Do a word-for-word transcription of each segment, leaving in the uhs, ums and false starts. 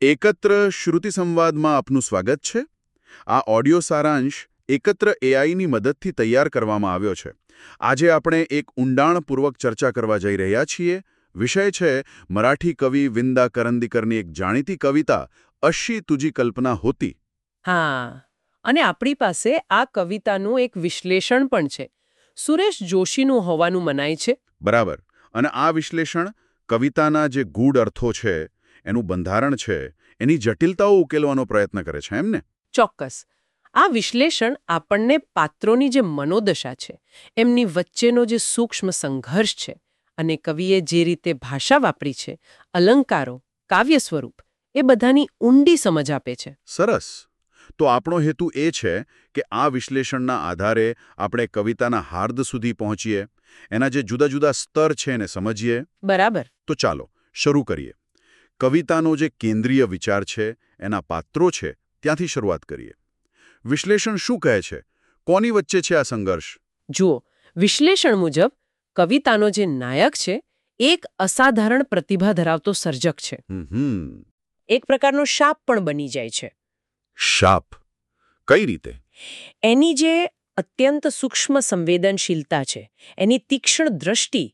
એકત્ર શ્રુતિ સંવાદમાં આપનું સ્વાગત છે. આ ઓડિયો સારાંશ એકત્ર એઆઈની મદદથી તૈયાર કરવામાં આવ્યો છે. આજે આપણે એક ઊંડાણપૂર્વક ચર્ચા કરવા જઈ રહ્યા છીએ. વિષય છે મરાઠી કવિ વિંદા કરંદીકરની એક જાણીતી કવિતા અશ્શી તુજી કલ્પના હોતી. હા, અને આપણી પાસે આ કવિતાનું એક વિશ્લેષણ પણ છે. સુરેશ જોશીનું હોવાનું મનાય છે. બરાબર. અને આ વિશ્લેષણ કવિતાના જે ગૂઢ અર્થો છે, એનું બંધારણ છે, એની જટિલતાઓ ઉકેલવાનો પ્રયત્ન કરે છે, એમને? ચોક્કસ. આ વિશ્લેષણ આપણને પાત્રોની જે મનોદશા છે, એમની વચ્ચેનો જે સૂક્ષ્મ સંઘર્ષ છે, અને કવિએ જે રીતે ભાષા વાપરી છે, અલંકારો, કાવ્ય સ્વરૂપ, એ બધાની ઊંડી સમજ આપે છે. સરસ. તો આપણો હેતુ એ છે કે આ વિશ્લેષણના આધારે આપણે કવિતાના હાર્દ સુધી પહોંચીએ, એના જે જુદા જુદા સ્તર છે એને સમજીએ. બરાબર. તો ચાલો શરૂ કરીએ. કવિતાનો જે કેન્દ્રીય વિચાર છે, એના પાત્રો છે, ત્યાંથી શરૂઆત કરીએ. વિશ્લેષણ શું કહે છે? કોની વચ્ચે છે આ સંઘર્ષ? જુઓ, વિશ્લેષણ મુજબ કવિતાનો જે નાયક છે, એક અસાધારણ પ્રતિભા ધરાવતો સર્જક છે. હમ એક પ્રકારનો શાપ પણ બની જાય છે. શાપ? કઈ રીતે? એની જે અત્યંત સૂક્ષ્મ સંવેદનશીલતા છે, એની તીક્ષ્ણ દ્રષ્ટિ,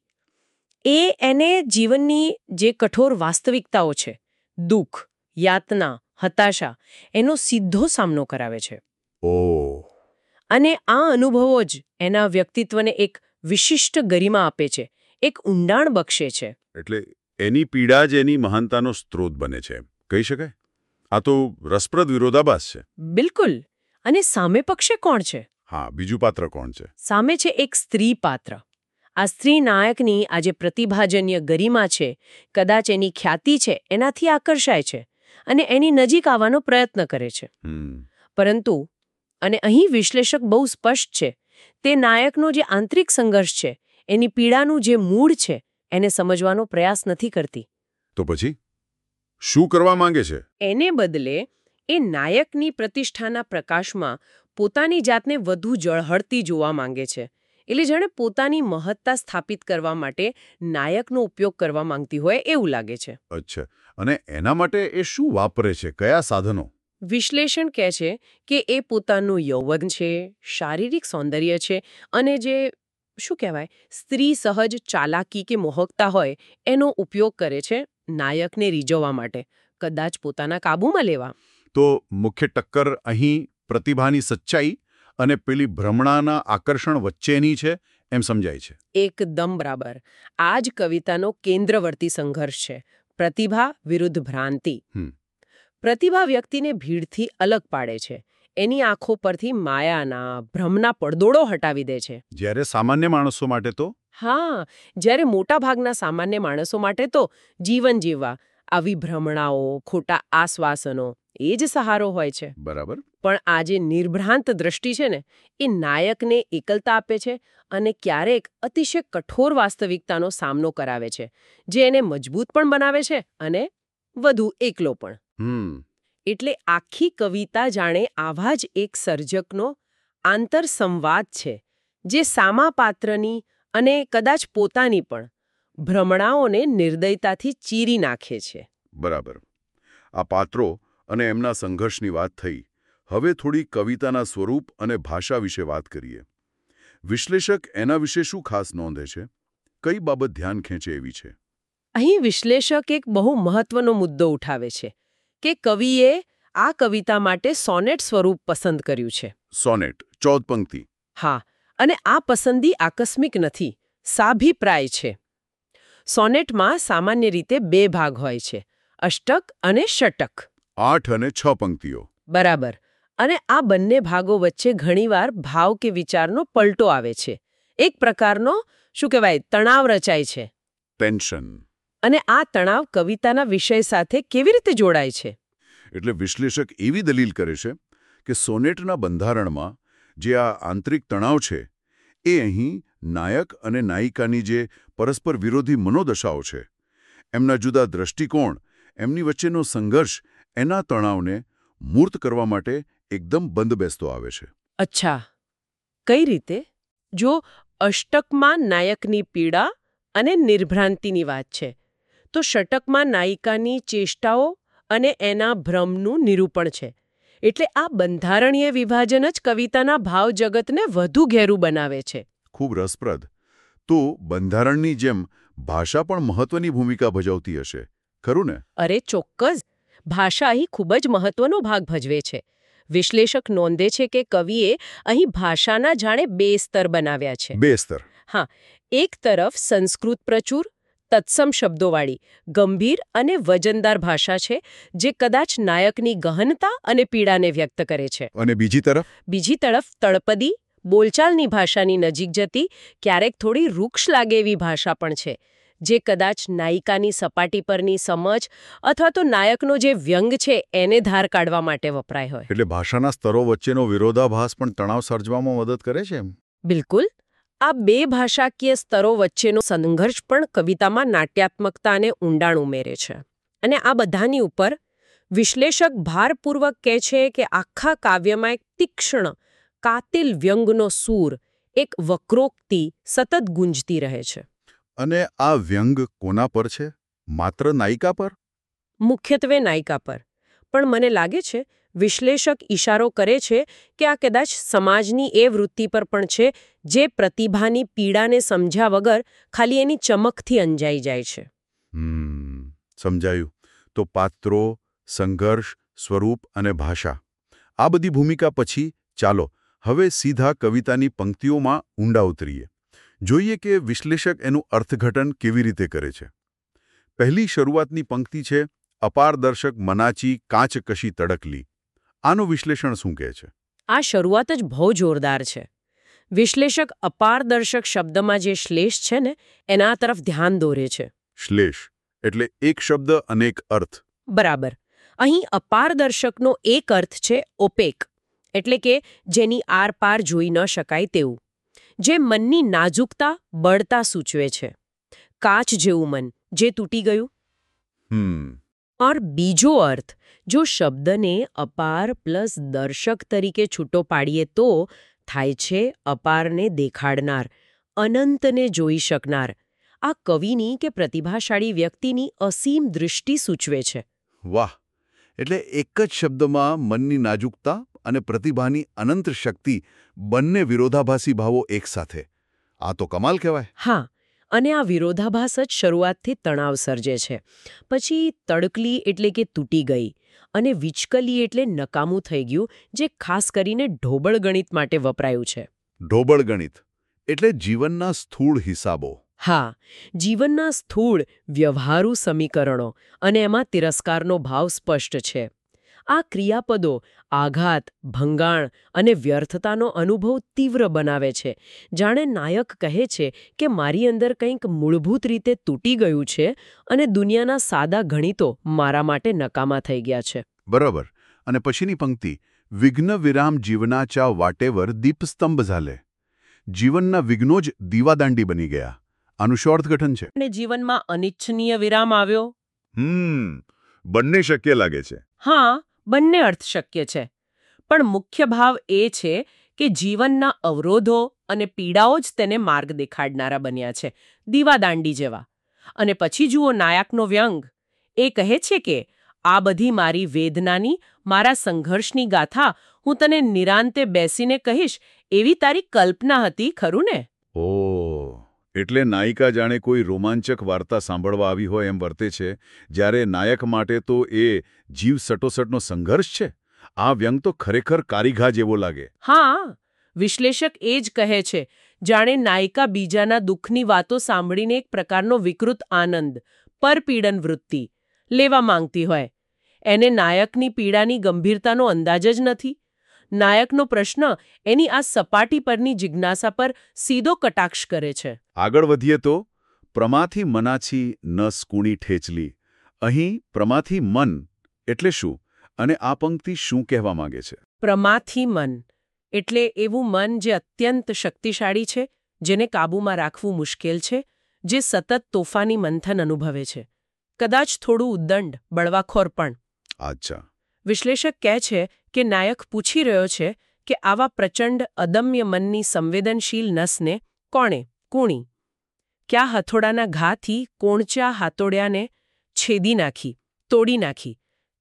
એ એને જીવનની જે કઠોર વાસ્તવિકતાઓ છે, દુઃખ, યાતના, હતાશા, એનો સીધો સામનો કરાવે છે. ઓહ. અને આ અનુભવો જ એના વ્યક્તિત્વને એક વિશિષ્ટ ગરિમા આપે છે, એક ઊંડાણ બક્ષે છે. એટલે એની પીડા જ એની મહાનતાનો સ્ત્રોત બને છે, કહી શકાય? આ તો રસપ્રદ વિરોધાભાસ છે. બિલકુલ. અને સામે પક્ષે કોણ છે? હા, બીજું પાત્ર કોણ છે? સામે છે એક સ્ત્રી પાત્ર. આ સ્ત્રી નાયકની આ જે પ્રતિભાજન્ય ગરિમા છે, કદાચ એની ખ્યાતિ છે, એનાથી આકર્ષાય છે અને એની નજીક આવવાનો પ્રયત્ન કરે છે. પરંતુ, અને અહીં વિશ્લેષક બહુ સ્પષ્ટ છે, તે નાયકનો જે આંતરિક સંઘર્ષ છે, એની પીડાનું જે મૂળ છે, એને સમજવાનો પ્રયાસ નથી કરતી. તો પછી શું કરવા માંગે છે? એને બદલે એ નાયકની પ્રતિષ્ઠાના પ્રકાશમાં પોતાની જાતને વધુ ઝળહળતી જોવા માંગે છે. એટલે જાણે પોતાની મહત્તા સ્થાપિત કરવા માટે નાયકનો ઉપયોગ કરવા માંગતી હોય એવું લાગે છે. અચ્છા. અને એના માટે એ શું વાપરે છે? કયા સાધનો? વિશ્લેષણ કહે છે કે એ પોતાનું યૌવન છે, શારીરિક સૌંદર્ય છે, અને જે શું કહેવાય સ્ત્રી સહજ ચાલાકી કે મોહકતા હોય એનો ઉપયોગ કરે છે નાયકને રીઝવવા માટે, કદાચ પોતાના કાબૂમાં લેવા. તો મુખ્ય ટક્કર અહીં પ્રતિભાની સચ્ચાઈ અને પેલી ભ્રમણાના આકર્ષણ વચ્ચેની છે, એમ સમજાય છે. એકદમ બરાબર. આ જ કવિતાનો કેન્દ્રવર્તી સંઘર્ષ છે. પ્રતિભા વિરુદ્ધ ભ્રાંતિ. પ્રતિભા વ્યક્તિને ભીડથી અલગ પાડે છે. એની આંખો પરથી માયાના, ભ્રમના પડદોડો હટાવી દે છે. જ્યારે સામાન્ય માણસો માટે તો? હા, જ્યારે મોટા ભાગના સામાન્ય માણસો માટે તો જીવન જીવવા આવી ભ્રમણાઓ, ખોટા આશ્વાસનો એ જ સહારો હોય છે. બરાબર. પણ આ જે નિર્ભ્રાંત દ્રષ્ટિ છે ને, એ નાયકને એકલતા આપે છે અને ક્યારેક અતિશય કઠોર વાસ્તવિકતાનો સામનો કરાવે છે, જે એને મજબૂત પણ બનાવે છે અને વધુ એકલો પણ. હમ એટલે આખી કવિતા જાણે આવા જ એક સર્જકનો આંતરસંવાદ છે, જે સામા પાત્રની અને કદાચ પોતાની પણ ભ્રમણાઓને નિર્દયતાથી ચીરી નાખે છે. બરાબર. આ પાત્રો અને એમના સંઘર્ષની વાત થઈ. હવે થોડી કવિતાના સ્વરૂપ અને ભાષા વિશે વાત કરીએ. વિશ્લેષક એના વિશે શું ખાસ નોંધે છે? કઈ બાબત ધ્યાન ખેંચે એવી છે? અહીં વિશ્લેષક એક બહુ મહત્વનો મુદ્દો ઉઠાવે છે કે કવિએ આ કવિતા માટે સોનેટ સ્વરૂપ પસંદ કર્યું છે. સોનેટ, ચૌદ પંક્તિ. હા, અને આ પસંદગી આકસ્મિક નથી, સાભિપ્રાય છે. સોનેટમાં સામાન્ય રીતે બે ભાગ હોય છે, અષ્ટક અને ષટક. આઠ અને છ પંક્તિઓ. બરાબર. અને આ બંને ભાગો વચ્ચે ઘણીવાર ભાવ કે વિચારનો પલટો આવે છે. એક પ્રકારનો શું કહેવાય તણાવ રચાય છે. ટેન્શન. અને આ તણાવ કવિતાના વિષય સાથે કેવી રીતે જોડાય છે? એટલે વિશ્લેષક એવી દલીલ કરે છે કે સોનેટના બંધારણમાં જે આ આંતરિક તણાવ છે, એ અહીં નાયક અને નાયિકાની જે પરસ્પર વિરોધી મનોદશાઓ છે, એમના જુદા દ્રષ્ટિકોણ, એમની વચ્ચેનો સંઘર્ષ, એના તણાવને મૂર્ત કરવા માટે એકદમ બંધબેસતો આવે છે. અચ્છા, કઈ રીતે? જો અષ્ટકમાં નાયકની પીડા અને નિર્ભ્રાંતિની વાત છે, તો ષટકમાં નાયિકાની ચેષ્ટાઓ અને એના ભ્રમનું નિરૂપણ છે. એટલે આ બંધારણીય વિભાજન જ કવિતાના ભાવ જગતને વધુ ઘેરું બનાવે છે. ખૂબ રસપ્રદ. તો બંધારણની જેમ ભાષા પણ મહત્વની ભૂમિકા ભજવતી હશે, ખરું ને? અરે ચોક્કસ. ભાષા અહીં ખૂબ જ મહત્વનો ભાગ ભજવે છે. વિશ્લેષક નોંધે છે કે કવિએ અહીં ભાષાના જાણે બે સ્તર બનાવ્યા છે. બે સ્તર. હા, એક તરફ સંસ્કૃત પ્રચુર, તત્સમ શબ્દોવાળી, ગંભીર અને વજનદાર ભાષા છે, જે કદાચ નાયકની ગહનતા અને પીડાને વ્યક્ત કરે છે. અને બીજી તરફ? બીજી તરફ તળપદી, બોલચાલની ભાષાની નજીક જતી, ક્યારેક થોડી રૂક્ષ લાગે એવી ભાષા પણ છે, જે કદાચ નાયિકાની સપાટી પરની સમજ અથવા તો નાયકનો જે વ્યંગ છે એને ધાર કાઢવા માટે વપરાય હોય. એટલે ભાષાના સ્તરો વચ્ચેનો વિરોધાભાસ પણ તણાવ સર્જવામાં મદદ કરે છે એમ? બિલકુલ. આ બે ભાષાકીય સ્તરો વચ્ચેનો સંઘર્ષ પણ કવિતામાં નાટ્યાત્મકતા અને ઊંડાણ ઉમેરે છે. અને આ બધાની ઉપર વિશ્લેષક ભારપૂર્વક કહે છે કે આખા કાવ્યમાં એક તીક્ષ્ણ, કાતિલ વ્યંગનો સૂર, એક વક્રોક્તિ સતત ગુંજતી રહે છે. અને આ વ્યંગ કોના પર છે? માત્ર નાયિકા પર? મુખ્યત્વે નાયિકા પર. પણ મને લાગે છે વિશ્લેષક ઈશારો કરે છે કે આ કદાચ સમાજની એ વૃત્તિ પર પણ છે જે પ્રતિભાની પીડાને સમજ્યા વગર ખાલી એની ચમકથી અંજાઈ જાય છે. હમ સમજાયું. તો પાત્રો, સંઘર્ષ, સ્વરૂપ અને ભાષા, આ બધી ભૂમિકા પછી ચાલો હવે સીધા કવિતાની પંક્તિઓમાં ઊંડા ઉતરીએ. જોઈએ કે વિશ્લેષક એનું અર્થઘટન કેવી રીતે કરે છે. પહેલી શરૂઆતની પંક્તિ છે, અપારદર્શક મનાચી કાચ કશી તડકલી. આનું વિશ્લેષણ શું કહે છે? આ શરૂઆત જ બહુ જોરદાર છે. વિશ્લેષક અપારદર્શક શબ્દમાં જે શ્લેષ છે ને એના તરફ ધ્યાન દોરે છે. શ્લેષ એટલે એક શબ્દ અનેક અર્થ. બરાબર. અહીં અપારદર્શકનો એક અર્થ છે ઓપેક, એટલે કે જેની આરપાર જોઈ ન શકાય તેવું, જે મનની નાજુકતા, બળતા સૂચવે છે. કાચ જેવું મન, જે તૂટી ગયું. હમ ઓર બીજો અર્થ, જો શબ્દને અપાર પ્લસ દર્શક તરીકે છૂટો પાડીએ તો થાય છે અપારને દેખાડનાર, અનંતને જોઈ શકનાર. આ કવિની કે પ્રતિભાશાળી વ્યક્તિની અસીમ દૃષ્ટિ સૂચવે છે. વાહ! એટલે એક જ શબ્દમાં મનની નાજુકતા અને પ્રતિભાની અનંત શક્તિ, બંને વિરોધાભાસી ભાવો એકસાથે. આ તો કમાલ કહેવાય. હા, અને આ વિરોધાભાસ જ શરૂઆતથી તણાવ સર્જે છે. પછી તડકલી એટલે કે તૂટી ગઈ, અને વિચકલી એટલે નકામું થઈ ગયું, જે ખાસ કરીને ઢોબળ ગણિત માટે વપરાયું છે. ઢોબળ ગણિત એટલે જીવનના સ્થૂળ હિસાબો. હા, જીવનના સ્થૂળ, વ્યવહારુ સમીકરણો, અને એમાં તિરસ્કારનો ભાવ સ્પષ્ટ છે. આ ક્રિયાપદો આઘાત, ભંગાણ અને વ્યર્થતાનો અનુભવ તીવ્ર બનાવે છે. જાણે નાયક કહે છે કે મારી અંદર કંઈક મૂળભૂત રીતે તૂટી ગયું છે અને દુનિયાના સાદા ગણિતો મારા માટે નકામા થઈ ગયા છે. બરાબર. અને પછીની પંક્તિ, વિઘ્ન વિરામ જીવનાચા વાટેવર દીપસ્તંભ ઝાલે. જીવનના વિઘ્નો જ દીવાદાંડી બની ગયા. આનું શું અર્થઘટન છે? અને જીવનમાં અનિચ્છનીય વિરામ આવ્યો. હમ બંને શક્ય લાગે છે. હા, બંને અર્થ શક્ય છે. પણ મુખ્ય ભાવ એ છે કે જીવનના અવરોધો અને પીડાઓ જ તેને માર્ગ દેખાડનારા બન્યા છે, દીવાદાંડી જેવા. અને પછી જુઓ નાયકનો વ્યંગ. એ કહે છે કે આ બધી મારી વેદનાની, મારા સંઘર્ષની ગાથા હું તને નિરાંતે બેસીને કહીશ એવી તારી કલ્પના હતી, ખરું ને? ઓહ, એટલે નાયિકા જાણે કોઈ રોમાંચક વાર્તા સાંભળવા આવી હોય એમ વર્તે છે, જ્યારે નાયક માટે તો એ જીવ સટોસટનો સંઘર્ષ છે. આ વ્યંગ તો ખરેખર કારીઘા જેવો લાગે. હા, વિશ્લેષક એ જ કહે છે, જાણે નાયિકા બીજાના દુઃખની વાતો સાંભળીને એક પ્રકારનો વિકૃત આનંદ, પરપીડન વૃત્તિ લેવા માંગતી હોય. એને નાયકની પીડાની ગંભીરતાનો અંદાજ જ નથી. નાયકનો પ્રશ્ન એની આ સપાટી પરની જિજ્ઞાસા પર સીધો કટાક્ષ કરે છે. આગળ વધીએ તો, પ્રમાથી મનાછી ન સ્કૂણી ઠેચલી. અહીં પ્રમાથી મન એટલે શું, અને આ પંક્તિ શું કહેવા માંગે છે? પ્રમાથી મન એટલે એવું મન જે અત્યંત શક્તિશાળી છે, જેને કાબૂમાં રાખવું મુશ્કેલ છે, જે સતત તોફાની મંથન અનુભવે છે, કદાચ થોડું ઉદ્દંડ, બળવાખોર પણ. અચ્છા. વિશ્લેષક કહે છે કે નાયક પૂછી રહ્યો છે કે આવા પ્રચંડ અદમ્ય મનની સંવેદનશીલ નસને કોણે, કુણી, ક્યાં હથોડાના ઘાથી કોણચા હાતોડિયાને છેદી નાખી, તોડી નાખી,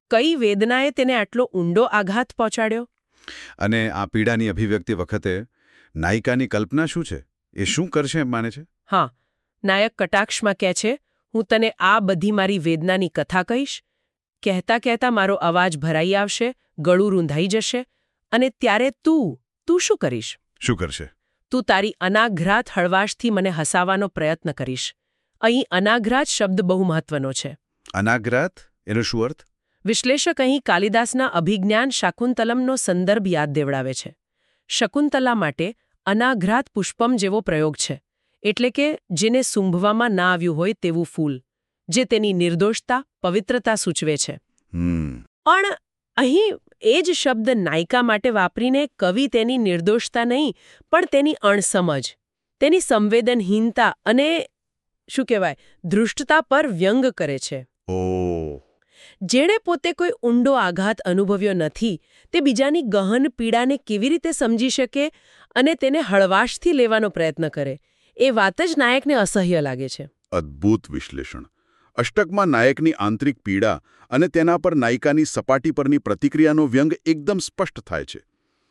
કઈ વેદનાએ તેને આટલો ઊંડો આઘાત પહોંચાડ્યો? અને આ પીડાની અભિવ્યક્તિ વખતે નાયિકાની કલ્પના શું છે? એ શું કરશે એમ માને છે? હા, નાયક કટાક્ષમાં કહે છે, હું તને આ બધી મારી વેદનાની કથા કહીશ. કહેતા કહેતા મારો અવાજ ભરાઈ આવશે, ગળું રૂંધાઈ જશે, અને ત્યારે તું તું શું કરીશ? શું કરશે? તું તારી અનાઘ્રાત હળવાશથી મને હસાવવાનો પ્રયત્ન કરીશ. અહીં અનાઘ્રાત શબ્દ બહુ મહત્વનો છે. અનાગ્રાત એનો શું અર્થ? વિશ્લેષક અહીં કાલિદાસના અભિજ્ઞાન શાકુંતલમનો સંદર્ભ યાદ દેવડાવે છે. શકુંતલા માટે અનાઘ્રાત પુષ્પમ જેવો પ્રયોગ છે, એટલે કે જેને સૂંઘવામાં ના આવ્યું હોય તેવું ફૂલ, જે તેની નિર્દોષતા, પવિત્રતા સૂચવે છે. હમ પણ અહીં એ જ શબ્દ નાયિકા માટે વાપરીને કવિ તેની નિર્દોષતા નહીં, પણ તેની અણસમજ, તેની સંવેદનહીનતા અને શું કહેવાય ધૃષ્ટતા પર વ્યંગ કરે છે. ઓ જેણે પોતે કોઈ ઊંડો આઘાત અનુભવ્યો નથી, તે બીજાની ગહન પીડાને કેવી રીતે સમજી શકે અને તેને હળવાશથી લેવાનો પ્રયત્ન કરે, એ વાત જ નાયકને અસહ્ય લાગે છે. અદ્ભુત વિશ્લેષણ. અષ્ટકમાં નાયકની આંતરિક પીડા અને તેના પર નાયિકાની સપાટી પરની પ્રતિક્રિયાનો વ્યંગ એકદમ સ્પષ્ટ થાય છે.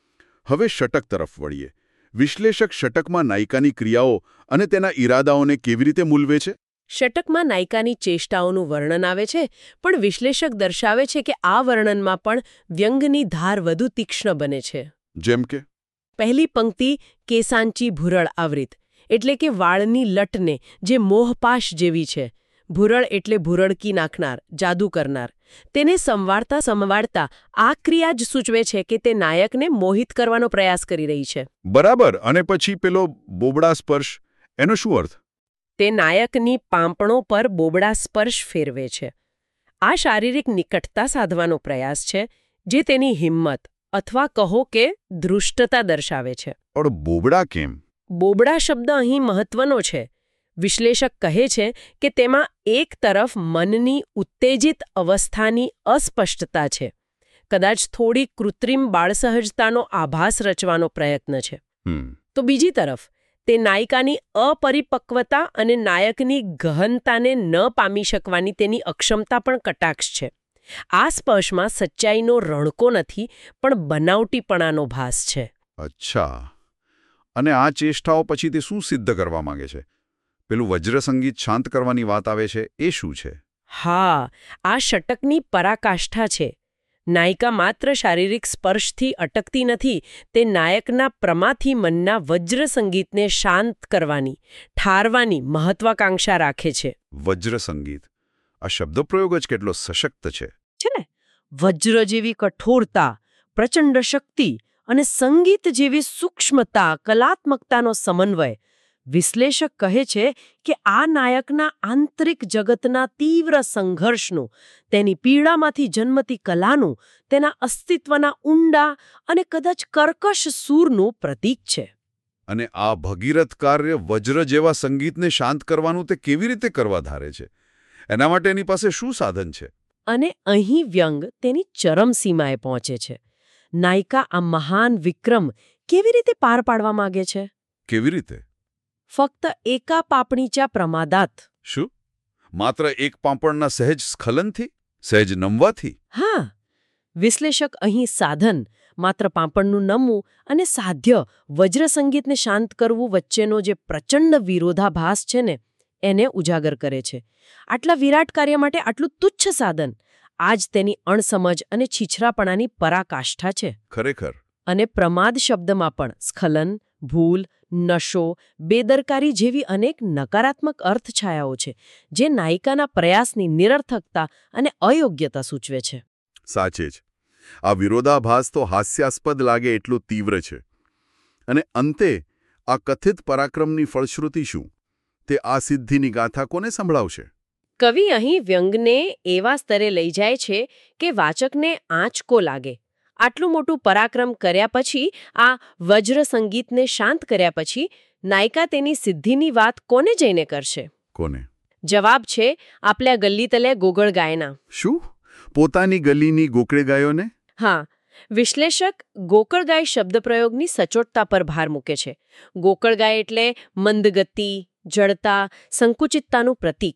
હવે ષટક તરફ વળીએ. વિશ્લેષક ષટકમાં નાયિકાની ક્રિયાઓ અને તેના ઈરાદાઓને કેવી રીતે મૂલવે છે? ષટકમાં નાયિકાની ચેષ્ટાઓનું વર્ણન આવે છે, પણ વિશ્લેષક દર્શાવે છે કે આ વર્ણનમાં પણ વ્યંગની ધાર વધુ તીક્ષ્ણ બને છે. જેમ કે પહેલી પંક્તિ કેસાંચી ભૂરળ આવૃત, એટલે કે વાળની લટને જે મોહપાશ જેવી છે. ભૂરળ એટલે ભૂરળકી નાખનાર, જાદુ કરનાર. તેને સંવારતા સંવારતા આ ક્રિયા જ સૂચવે છે કે તે નાયકને મોહિત કરવાનો પ્રયાસ કરી રહી છે. બરાબર. અને પછી પેલો બોબડા સ્પર્શ, એનો શું અર્થ? તે નાયકની પાંપણો પર બોબડા સ્પર્શ ફેરવે છે. આ શારીરિક નિકટતા સાધવાનો પ્રયાસ છે, જે તેની હિંમત અથવા કહો કે ધૃષ્ટતા દર્શાવે છે. પણ બોબડા કેમ? બોબડા શબ્દ અહીં મહત્વનો છે. વિશ્લેષક કહે છે કે તેમાં એક તરફ મનની ઉત્તેજિત અવસ્થાની અસ્પષ્ટતા છે, કદાચ થોડી કૃત્રિમ બાળસહજતાનો આભાસ રચવાનો પ્રયત્ન છે. તો બીજી તરફ તે નાયિકાની અપરિપક્વતા અને નાયકની ગહનતાને ન પામી શકવાની તેની અક્ષમતા પણ કટાક્ષ છે. આ સ્પર્શમાં સચ્ચાઈનો રણકો નથી, પણ બનાવટીપણાનો ભાસ છે. અચ્છા. અને આ ચેષ્ટાઓ પછી તે શું સિદ્ધ કરવા માંગે છે? પેલું વજ્ર સંગીત શાંત કરવાની વાત આવે છે, એ શું છે? હા, આ ષટકની પરાકાષ્ઠા છે. નાયિકા માત્ર શારીરિક સ્પર્શથી અટકતી નથી, તે નાયકના પ્રમાથી મનના વજ્ર સંગીતને શાંત કરવાની, ઠારવાની મહત્વાકાંક્ષા રાખે છે. વજ્ર સંગીત, આ શબ્દપ્રયોગ જ કેટલો સશક્ત છે. છે ને? વજ્ર જેવી કઠોરતા, પ્રચંડ શક્તિ અને સંગીત જેવી સૂક્ષ્મતા, કલાત્મકતાનો સમન્વય. વિશ્લેષક કહે છે કે આ નાયકના આંતરિક જગતના તીવ્ર સંઘર્ષનું, તેની પીડામાંથી જન્મતી કલાનું, તેના અસ્તિત્વના ઊંડા અને કદાચ કર્કશ સૂરનું પ્રતીક છે. અને આ ભગીરથ કાર્ય વજ્ર જેવા સંગીતને શાંત કરવાનું તે કેવી રીતે કરવા ધારે છે? એના માટે એની પાસે શું સાધન છે? અને અહીં વ્યંગ તેની ચરમસીમાએ પહોંચે છે. નાયિકા આ મહાન વિક્રમ કેવી રીતે પાર પાડવા માંગે છે? કેવી રીતે? ફક્ત એકા પાપણીચા પ્રમાદાત. શું? માત્ર એક પાપણના સહેજ સ્ખલનથી? સહેજ નમવાથી? હા. વિશ્લેષક અહીં સાધન, માત્ર પાપણનું નમવું અને સાધ્ય વજ્ર સંગીતને શાંત કરવું વચ્ચેનો જે પ્રચંડ વિરોધાભાસ છે ને, એને ઉજાગર કરે છે. આટલા વિરાટ કાર્ય માટે આટલું તુચ્છ સાધન, આજ તેની અણસમજ અને છીછરાપણાની પરાકાષ્ઠા છે. ખરેખર. અને પ્રમાદ શબ્દમાં પણ સ્ખલન, ભૂલ, નશો, બેદરકારી જેવી અનેક નકારાત્મક અર્થછાયાઓ છે, જે નાયિકાના પ્રયાસની નિરર્થકતા અને અયોગ્યતા સૂચવે છે. સાચે જ. આ વિરોધાભાસ તો હાસ્યાસ્પદ લાગે એટલું તીવ્ર છે. અને અંતે આ કથિત પરાક્રમની ફળશ્રુતિ શું? તે આ સિદ્ધિની ગાથા કોને સંભળાવશે? કવિ અહીં વ્યંગને એવા સ્તરે લઈ જાય છે કે વાચકને આંચકો લાગે. આટલું મોટું પરાક્રમ કર્યા પછી, આ વજ્ર સંગીતને શાંત કર્યા પછી, નાયિકા તેની સિદ્ધિની વાત કોને જઈને કરશે? કોને? જવાબ છે આપल्या ગલ્લી તલે ગોગળ ગાયના. શું? પોતાની ગલીની ગોકળે ગાયોને? હા. વિશ્લેષક ગોકળગાય શબ્દપ્રયોગની સચોટતા પર ભાર મૂકે છે. ગોકળગાય એટલે મંદગતિ, જડતા, સંકુચિતતાનું પ્રતીક.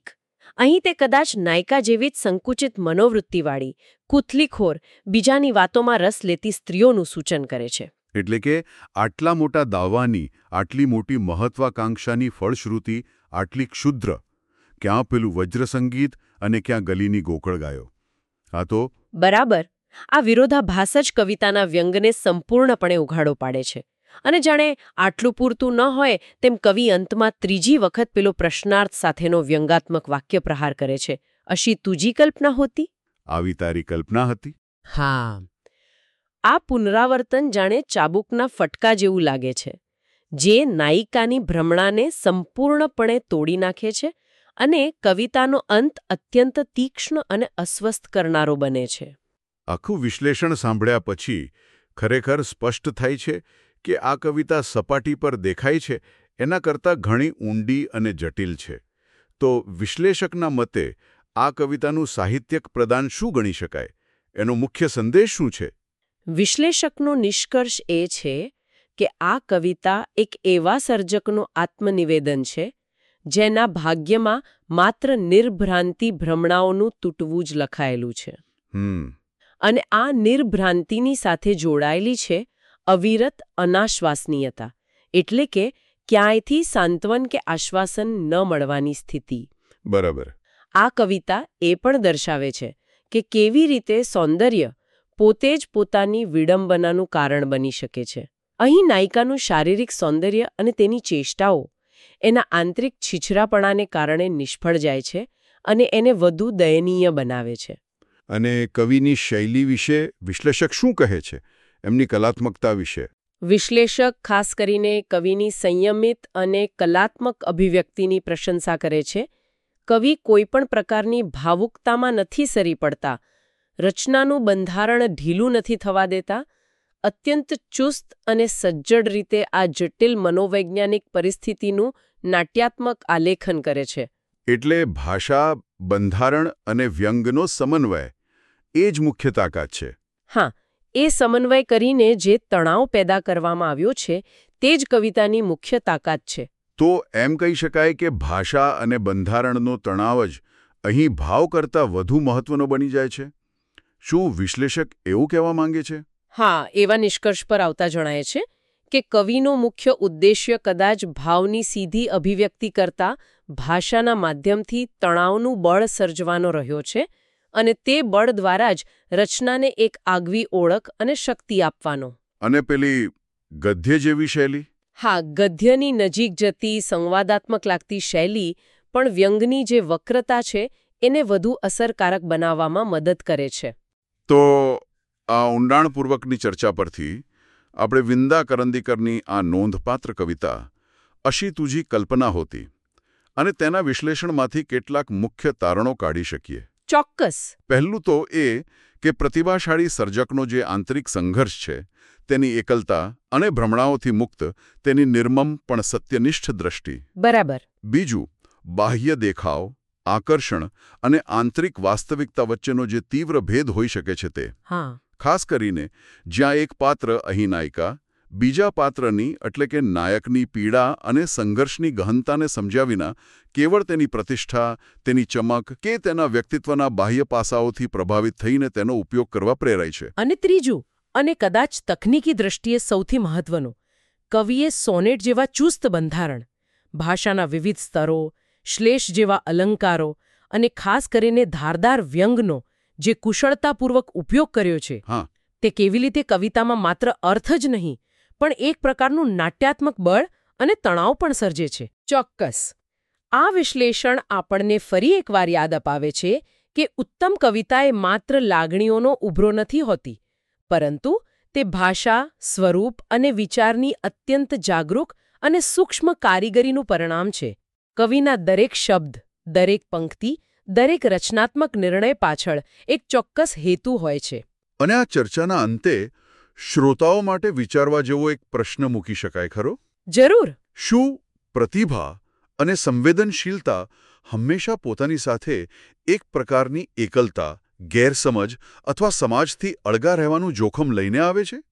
અહીં તે કદાચ નાયિકા જેવી જ સંકુચિત મનોવૃત્તિવાળી કુથલીખોર બીજાની વાતોમાં રસ લેતી સ્ત્રીઓનું સૂચન કરે છે. એટલે કે આટલા મોટા દાવાની, આટલી મોટી મહત્વાકાંક્ષાની ફળશ્રુતિ આટલી ક્ષુદ્ર, ક્યાં પેલું વજ્રસંગીત અને ક્યાં ગલીની ગોકળ ગાયો. આ તો બરાબર. આ વિરોધાભાસ જ કવિતાના વ્યંગને સંપૂર્ણપણે ઉઘાડો પાડે છે. અને જાણે આટલું પૂરતું ન હોય તેમ કવિ અંતમાં ત્રીજી વખત પેલો પ્રશ્નાર્થ સાથેનો વ્યંગાત્મક વાક્ય પ્રહાર કરે છે. અશી તુજી કલ્પના હોતી? આવી તારી કલ્પના હતી? હા. આ પુનરાવર્તન જાણે ચાબુકના ફટકા જેવું લાગે છે, જે નાયિકાની ભ્રમણાને સંપૂર્ણપણે તોડી નાખે છે અને કવિતાનો અંત અત્યંત તીક્ષ્ણ અને અસ્વસ્થ કરનારો બને છે. આખું વિશ્લેષણ સાંભળ્યા પછી ખરેખર સ્પષ્ટ થાય છે કે આ કવિતા સપાટી પર દેખાય છે એના કરતાં ઘણી ઊંડી અને જટિલ છે. તો વિશ્લેષકના મતે આ કવિતાનું સાહિત્યક પ્રદાન શું ગણી શકાય? એનો મુખ્ય સંદેશ શું છે? વિશ્લેષકનો નિષ્કર્ષ એ છે કે આ કવિતા એક એવા સર્જકનું આત્મનિવેદન છે જેના ભાગ્યમાં માત્ર નિર્ભ્રાંતિ ભ્રમણાઓનું તૂટવું જ લખાયેલું છે. હમ અને આ નિર્ભ્રાંતિની સાથે જોડાયેલી છે અવિરત અનાશ્વાસનીયતા, એટલે કે ક્યાંયથી સાંત્વન કે આશ્વાસન ન મળવાની સ્થિતિ. બરાબર. આ કવિતા એ પણ દર્શાવે છે કે કેવી રીતે સૌંદર્ય પોતે જ પોતાની વિડંબનાનું કારણ બની શકે છે. અહીં નાયિકાનું શારીરિક સૌંદર્ય અને તેની ચેષ્ટાઓ એના આંતરિક છીછરાપણાને કારણે નિષ્ફળ જાય છે અને એને વધુ દયનીય બનાવે છે. અને કવિની શૈલી વિશે વિશ્લેષક શું કહે છે? એમની કલાત્મકતા વિશે? વિશ્લેષક ખાસ કરીને કવિની સંયમિત અને કલાત્મક અભિવ્યક્તિની પ્રશંસા કરે છે. કવિ કોઈપણ પ્રકારની ભાવુકતામાં નથી સરી પડતા, રચનાનું બંધારણ ઢીલું નથી થવા દેતા, અત્યંત ચુસ્ત અને સજ્જડ રીતે આ જટિલ મનોવૈજ્ઞાનિક પરિસ્થિતિનું નાટ્યાત્મક આલેખન કરે છે. એટલે ભાષા, બંધારણ અને વ્યંગનો સમન્વય એ જ મુખ્ય તાકાત છે. હા, એ સમન્વય કરીને જે તણાવ પેદા કરવામાં આવ્યો છે તે જ કવિતાની મુખ્ય તાકાત છે. તો એમ કહી શકાય કે ભાષા અને બંધારણનો તણાવ જ અહીં ભાવ કરતાં વધુ મહત્વનો બની જાય છે. શું વિશ્લેષક એવું કહેવા માંગે છે? હા, એવા નિષ્કર્ષ પર આવતા જણાય છે કે કવિનો મુખ્ય ઉદ્દેશ્ય કદાચ ભાવની સીધી અભિવ્યક્તિ કરતાં ભાષાના માધ્યમથી તણાવનું બળ સર્જવાનો રહ્યો છે અને તે બળ દ્વારા જ રચનાને એક આગવી ઓળખ અને શક્તિ આપવાનો. અને પેલી ગદ્ય જેવી શૈલી? હા, ગદ્યની નજીક જતી સંવાદાત્મક લાગતી શૈલી પણ વ્યંગની જે વક્રતા છે એને વધુ અસરકારક બનાવવામાં મદદ કરે છે. તો આ ઊંડાણપૂર્વકની ચર્ચા પરથી આપણે વિંદા કરંદીકરની આ નોંધપાત્ર કવિતા અશી તુજી કલ્પના હોતી અને તેના વિશ્લેષણમાંથી કેટલાક મુખ્ય તારણો કાઢી શકીએ. ચોક્કસ. પહેલું તો એ કે પ્રતિભાશાળી સર્જકનો જે આંતરિક સંઘર્ષ છે, તેની એકલતા અને ભ્રમણાઓથી મુક્ત તેની નિર્મમ પણ સત્યનિષ્ઠ દ્રષ્ટિ. બરાબર. બીજું, બાહ્ય દેખાવ, આકર્ષણ અને આંતરિક વાસ્તવિકતા વચ્ચેનો જે તીવ્ર ભેદ હોઈ શકે છે તે. હા. ખાસ કરીને જ્યાં એક પાત્ર, અહીં નાયિકા, બીજા પાત્રની એટલે કે નાયકની પીડા અને સંઘર્ષની ગહનતાને સમજ્યા વિના કેવળ તેની પ્રતિષ્ઠા, તેની ચમક કે તેના વ્યક્તિત્વના બાહ્ય પાસાઓથી પ્રભાવિત થઈને તેનો ઉપયોગ કરવા પ્રેરાય છે. અને ત્રીજું, અને કદાચ તકનીકી દ્રષ્ટિએ સૌથી મહત્વનું, કવિએ સોનેટ જેવા ચુસ્ત બંધારણ, ભાષાના વિવિધ સ્તરો, શ્લેષ જેવા અલંકારો અને ખાસ કરીને ધારદાર વ્યંગનો જે કુશળતાપૂર્વક ઉપયોગ કર્યો છે, હા, તે કેવી રીતે કવિતામાં માત્ર અર્થ જ નહીં પણ એક પ્રકારનું નાટ્યાત્મક બળ અને તણાવ પણ સર્જે છે. ચોક્કસ. આ વિશ્લેષણ આપણને ફરી એકવાર યાદ અપાવે છે કે ઉત્તમ કવિતા એ માત્ર લાગણીઓનો ઉભરો નથી હોતી, પરંતુ તે ભાષા, સ્વરૂપ અને વિચારની અત્યંત જાગૃત અને સૂક્ષ્મ કારીગરીનું પરિણામ છે. કવિના દરેક શબ્દ, દરેક પંક્તિ, દરેક રચનાત્મક નિર્ણય પાછળ એક ચોક્કસ હેતુ હોય છે. અને આ ચર્ચાના અંતે શ્રોતાઓ માટે વિચારવા જેવો એક પ્રશ્ન મૂકી શકાય ખરો? જરૂર. શું પ્રતિભા અને સંવેદનશીલતા હંમેશા પોતાની સાથે એક પ્રકારની એકલતા, ગેરસમજ અથવા સમાજથી અળગા રહેવાનું જોખમ લઈને આવે છે?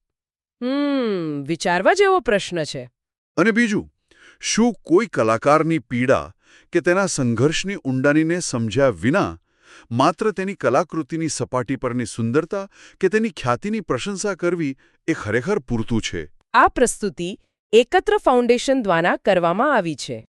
હમ વિચારવા જેવો પ્રશ્ન છે. અને બીજું, શું કોઈ કલાકારની પીડા કે તેના સંઘર્ષની ઊંડાણીને સમજ્યા વિના માત્ર તેની કલાકૃતિની સપાટી પરની સુંદરતા કે તેની ખ્યાતિની પ્રશંસા કરવી એ ખરેખર પૂરતું છે. આ પ્રસ્તુતિ એકત્ર ફાઉન્ડેશન દ્વારા કરવામાં આવી છે.